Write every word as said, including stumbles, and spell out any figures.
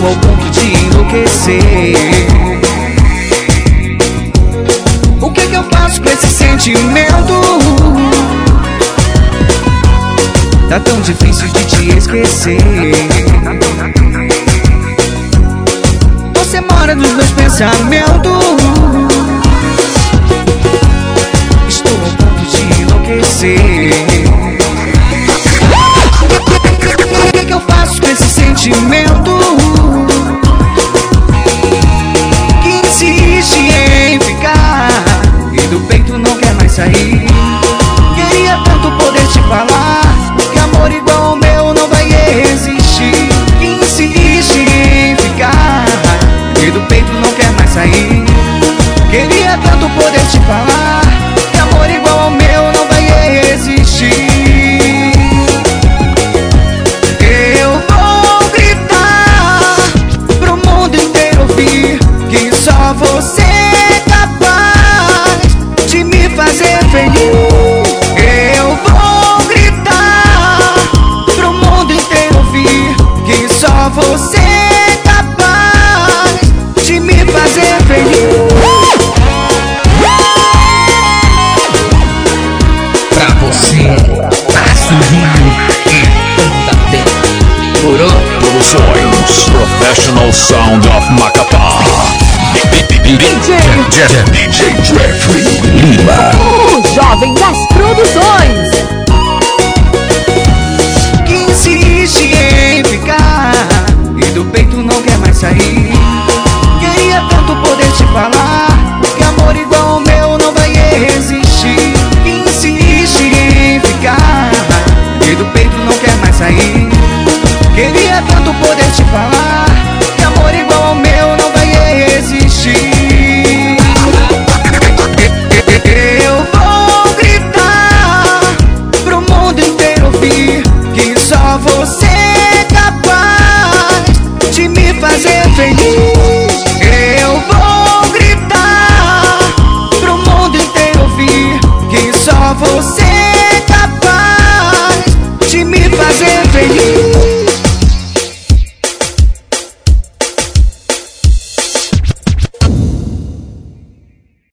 ao ponto de enlouquecer. O que que eu faço com esse sentimento? Tá tão difícil de te esquecer. Você mora nos meus pensamentos. Estou ao ponto de enlouquecer. O que que eu faço com esse sentimento que insiste em ficar e do peito não quer mais sair? Queria tanto poder te falar que amor igual ao meu não vai existir. Que insiste em ficar e do peito não quer mais sair. Queria tanto poder te falar que amor igual ao meu não vai existir. Eu vou gritar pro mundo inteiro ouvir que só você é capaz de me fazer feliz. Eu vou gritar pro mundo inteiro ouvir que só você é capaz de me fazer feliz. Pra você, Tasso Júnior e Banda T. Burô Produções Professional Sound of Macapá. D J D J Jeffrey Lima, o jovem das produções. Que insiste em ficar e do peito não quer mais sair. Queria tanto poder te falar que amor igual ao meu não vai existir. Que insiste em ficar e do peito não quer mais sair. Queria tanto poder te falar